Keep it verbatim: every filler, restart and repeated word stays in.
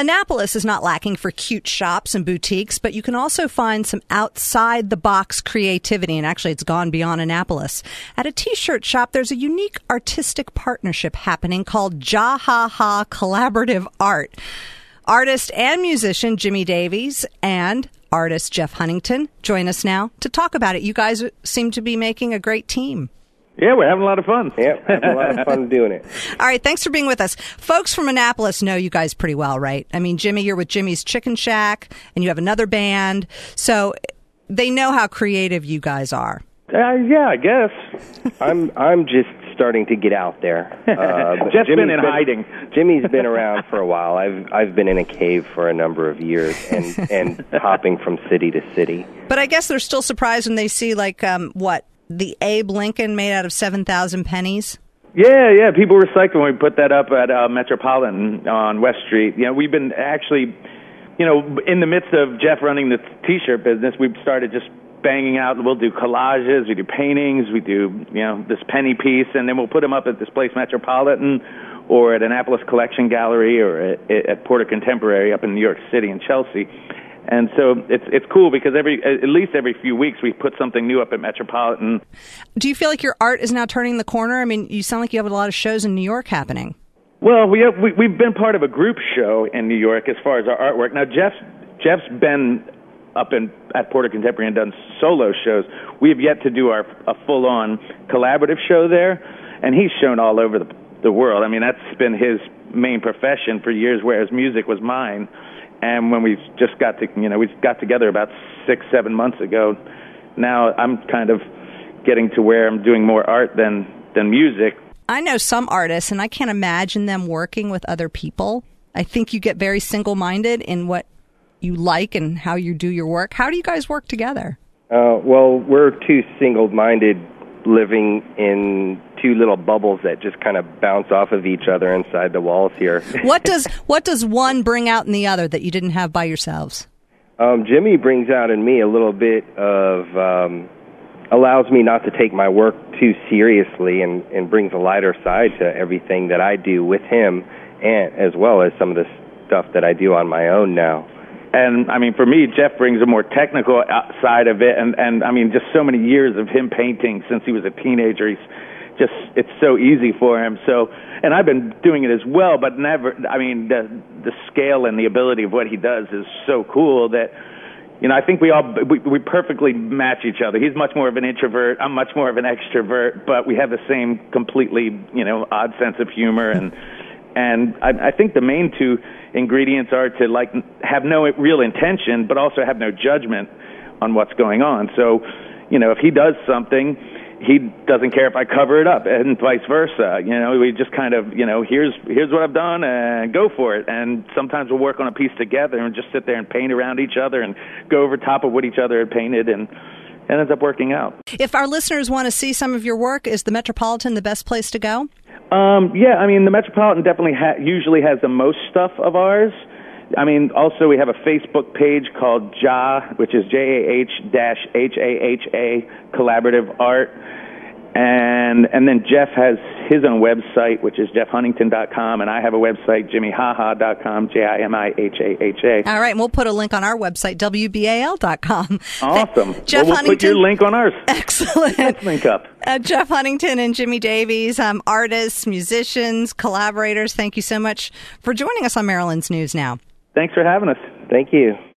Annapolis is not lacking for cute shops and boutiques, but you can also find some outside-the-box creativity, and actually it's gone beyond Annapolis. At a T-shirt shop, there's a unique artistic partnership happening called Jahaha Collaborative Art. Artist and musician Jimmy Davies and artist Jeff Huntington join us now to talk about it. You guys seem to be making a great team. Yeah, we're having a lot of fun. Yeah, having a lot of fun doing it. All right, thanks for being with us. Folks from Annapolis know you guys pretty well, right? I mean, Jimmy, you're with Jimmy's Chicken Shack, and you have another band, so they know how creative you guys are. Uh, yeah, I guess. I'm I'm just starting to get out there. Uh, Jeff's been in been, hiding. Jimmy's been around for a while. I've I've been in a cave for a number of years and, and hopping from city to city. But I guess they're still surprised when they see, like, um, what, the Abe Lincoln made out of seven thousand pennies? Yeah, yeah, people recycle when we put that up at uh, Metropolitan on West Street. You know, we've been actually, you know, in the midst of Jeff running the T-shirt business, we've started just banging out. We'll do collages, we do paintings, we do, you know, this penny piece, and then we'll put them up at this place Metropolitan or at Annapolis Collection Gallery or at, at Porter Contemporary up in New York City and Chelsea. And so it's it's cool because every at least every few weeks we put something new up at Metropolitan. Do you feel like your art is now turning the corner? I mean, you sound like you have a lot of shows in New York happening. Well, we have, we, we've been part of a group show in New York as far as our artwork. Now, Jeff Jeff's been up in at Porter Contemporary and done solo shows. We have yet to do our a full-on collaborative show there, and he's shown all over the, the world. I mean, that's been his main profession for years, whereas music was mine. And when we just got to, you know, we got together about six, seven months ago, now I'm kind of getting to where I'm doing more art than, than music. I know some artists, and I can't imagine them working with other people. I think you get very single-minded in what you like and how you do your work. How do you guys work together? Uh, well, we're two single-minded living in two little bubbles that just kind of bounce off of each other inside the walls here. What does what does one bring out in the other that you didn't have by yourselves? Um, Jimmy brings out in me a little bit of, um, allows me not to take my work too seriously and, and brings a lighter side to everything that I do with him, and as well as some of the stuff that I do on my own now. And, I mean, for me, Jeff brings a more technical side of it, and, and, I mean, just so many years of him painting since he was a teenager. He's just, it's so easy for him. So, and I've been doing it as well, but never, I mean, the, the scale and the ability of what he does is so cool that, you know, I think we all, we, we perfectly match each other. He's much more of an introvert, I'm much more of an extrovert, but we have the same completely, you know, odd sense of humor, and, and I, I think the main two ingredients are to, like, have no real intention, but also have no judgment on what's going on. So, you know, if he does something, he doesn't care if I cover it up, and vice versa. You know, we just kind of, you know, here's here's what I've done, and go for it. And sometimes we'll work on a piece together and just sit there and paint around each other and go over top of what each other had painted, and it ends up working out. If our listeners want to see some of your work, is the Metropolitan the best place to go? Um, yeah, I mean, the Metropolitan definitely ha- usually has the most stuff of ours. I mean, also we have a Facebook page called J A, which is J A H H A H A Collaborative Art. And and then Jeff has his own website, which is jeff huntington dot com, and I have a website, jimmy haha dot com, J I M I H A H A. All right, and we'll put a link on our website, W B A L dot com. Awesome. Jeff well, we'll Huntington. Put your link on ours. Excellent. Let's link up. Uh, Jeff Huntington and Jimmy Davies, um, artists, musicians, collaborators, thank you so much for joining us on Maryland's News Now. Thanks for having us. Thank you.